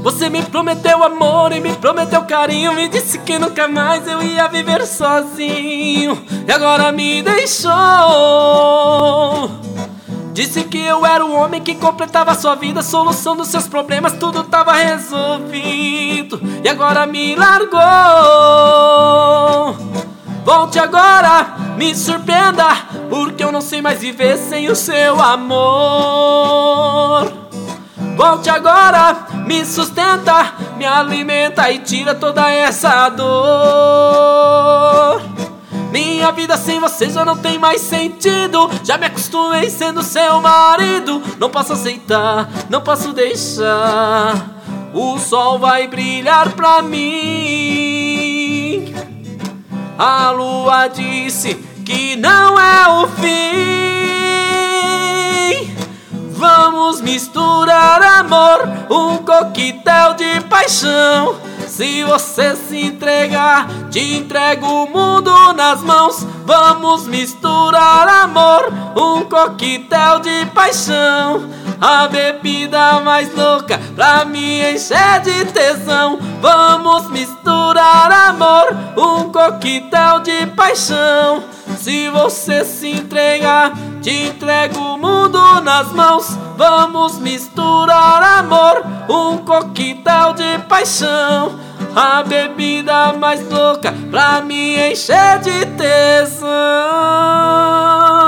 Você me prometeu amor e me prometeu carinho, me disse que nunca mais eu ia viver sozinho, e agora me deixou. Disse que eu era o homem que completava a sua vida, solução dos seus problemas, tudo tava resolvido, e agora me largou. Volte agora, me surpreenda, porque eu não sei mais viver sem o seu amor. Volte agora, me sustenta, me alimenta e tira toda essa dor. Minha vida sem você já não tem mais sentido, já me acostumei sendo seu marido. Não posso aceitar, não posso deixar, o sol vai brilhar pra mim. A lua disse que não é o fim. Vamos misturar amor, um coquetel de paixão. Se você se entregar, te entrego o mundo nas mãos. Vamos misturar amor, um coquetel de paixão. A bebida mais louca pra me encher de tesão. Vamos misturar amor, um coquetel de paixão. Se você se entregar, te entrego o mundo nas mãos. Vamos misturar amor, um coquetel de paixão. A bebida mais louca pra me encher de tesão.